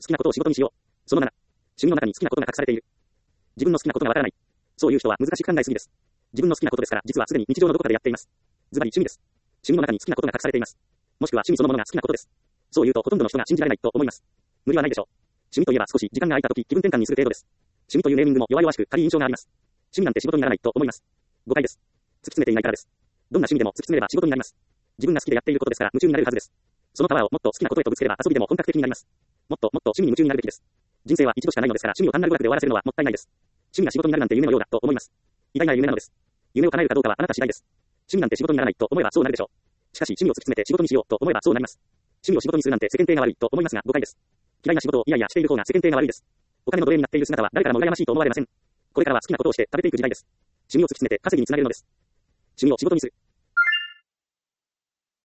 好きなことを仕事にしよう。その7、趣味の中に好きなことが隠されている。自分の好きなことがわからない。そういう人は難しく考えすぎです。自分の好きなことですから、実はすでに日常のどこかでやっています。ズバリ趣味です。趣味の中に好きなことが隠されています。もしくは趣味そのものが好きなことです。そう言うとほとんどの人が信じられないと思います。無理はないでしょう。趣味といえば少し時間が空いた時気分転換にする程度です。趣味というネーミングも弱々しく軽い印象があります。趣味なんて仕事にならないと思います。誤解です。突き詰めていないからです。どんな趣味でも突き詰めれば仕事になります。自分が好きでやっていることですから夢中になれるはずです。そのパワーをもっと好きなことへとぶつければ遊びでも本格的になります。もっともっと趣味に夢中になるべきです。人生は一度しかないのですから趣味を単なる娯楽で終わらせるのはもったいないです。趣味が仕事になるなんて夢のようだと思います。偉大な夢なのです。夢を叶えるかどうかはあなた次第です。趣味なんて仕事にならないと思えばそうなるでしょう。しかし趣味を突き詰めて仕事にしようと思えばそうなります。趣味を仕事にするなんて世間体が悪いと思いますが誤解です。嫌いな仕事をいやいやしている方が世間体が悪いです。お金の奴隷になっている姿は誰からも羨ましいと思われません。これからは好きなことをして食べていく時代です。趣味を突き詰めて稼ぎにつなげるのです。趣味を仕事にする。